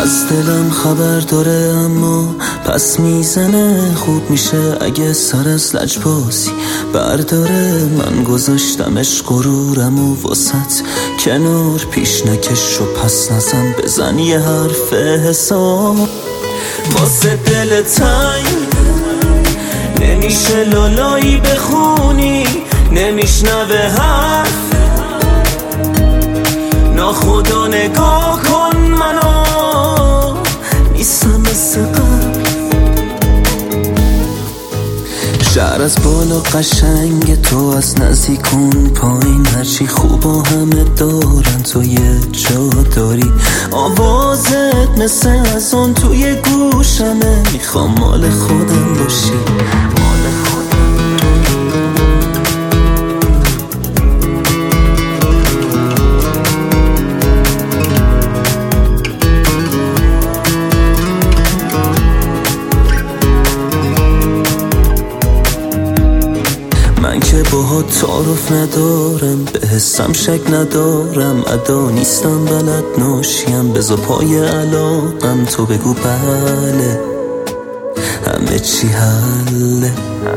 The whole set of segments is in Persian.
از دلم خبر داره اما پس میزنه. خوب میشه اگه سر از لجبازی برداره. من گذاشتمش غرورم و وسط کنار، پیش نکش و پس نزن، بزن یه حرف حساب. واسه دل تنگ نمیشه لالایی بخونی، نمیشنوه حرف ناخدا. نگاه کن منو نیستم مثل قبل. شهر از بالا قشنگ، تو از نزدیکون پایین، هرچی خوبا همه دارن تو یه جا داری. آوازت مثل از اون توی گوشمه، میخوام مال خودم باشی، مال خودم. من که باهات تعارف ندارم، به حسم شک ندارم، ادا نیستم بلد ناشیم، بذار پای علاقم تو بگو بله، همه چی حله.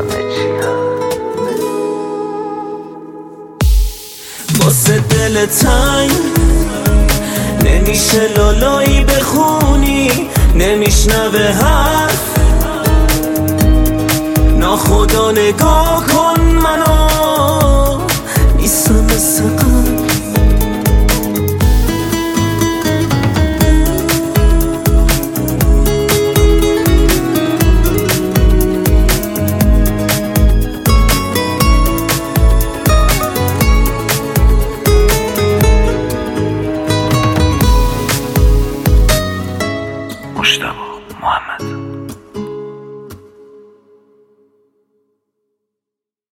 واسه دل تنگ نمیشه لالایی بخونی، نمیشنوه حرف ناخدا. نگاه کن منو نیستم مثل قبل. مجتبی محمد.